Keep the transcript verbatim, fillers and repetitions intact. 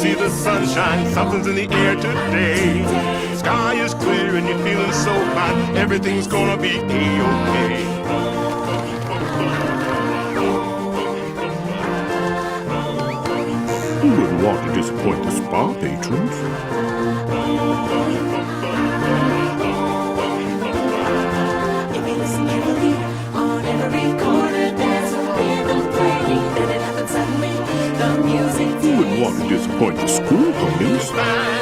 see the sunshine, something's in the air today. Sky is clear and you're feeling so fine, everything's gonna be A-okay. Who wouldn't want to disappoint the spa patrons? If you listen carefully, on every corner there's a rhythm playing, then it happens suddenly. The music Who wouldn't want to disappoint the school homies?